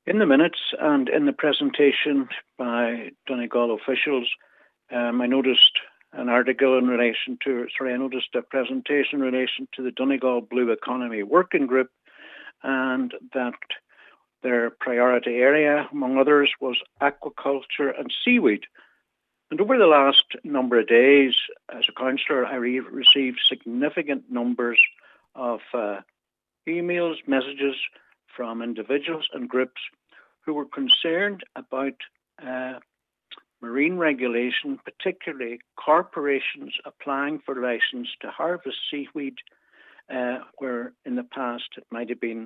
In the minutes and in the presentation by Donegal officials, I noticed an article I noticed a presentation in relation to the Donegal Blue Economy Working Group, and that their priority area, among others, was aquaculture and seaweed. And over the last number of days, as a councillor, I received significant numbers of emails, messages from individuals and groups who were concerned about marine regulation, particularly corporations applying for license to harvest seaweed, where in the past it might have been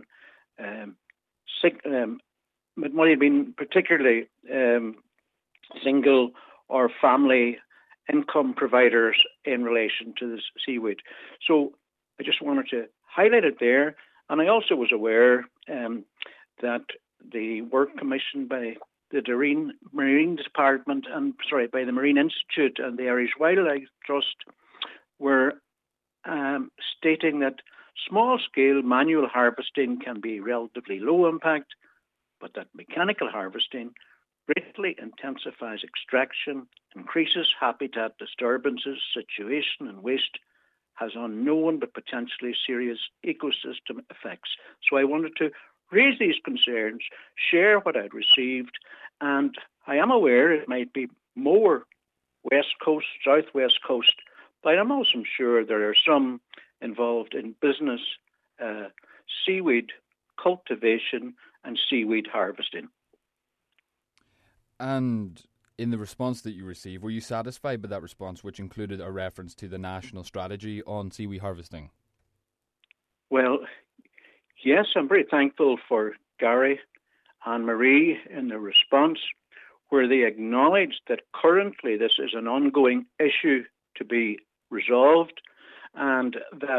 particularly single or family income providers in relation to this seaweed. So I just wanted to highlight it there. And I also was aware that the work commissioned by the Marine Department by the Marine Institute and the Irish Wildlife Trust were stating that small-scale manual harvesting can be relatively low impact, but that mechanical harvesting greatly intensifies extraction, increases habitat disturbances, situation and waste, has unknown but potentially serious ecosystem effects. So I wanted to raise these concerns, share what I'd received, and I am aware it might be more West Coast, Southwest Coast, but I'm also sure there are some involved in business, seaweed cultivation and seaweed harvesting. And in the response that you received, were you satisfied with that response, which included a reference to the national strategy on seaweed harvesting? Well, yes, I'm very thankful for Gary and Marie in the response, where they acknowledged that currently this is an ongoing issue to be resolved, and that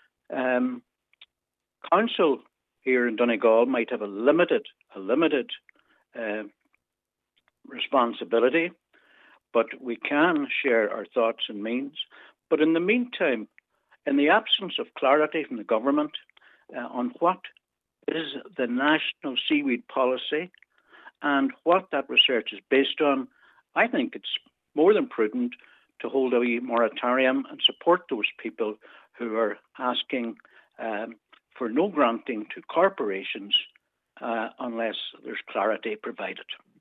council here in Donegal might have a limited responsibility, but we can share our thoughts and means. But in the meantime, in the absence of clarity from the government on what is the national seaweed policy and what that research is based on, I think it's more than prudent to hold a wee moratorium and support those people who are asking for no granting to corporations unless there's clarity provided.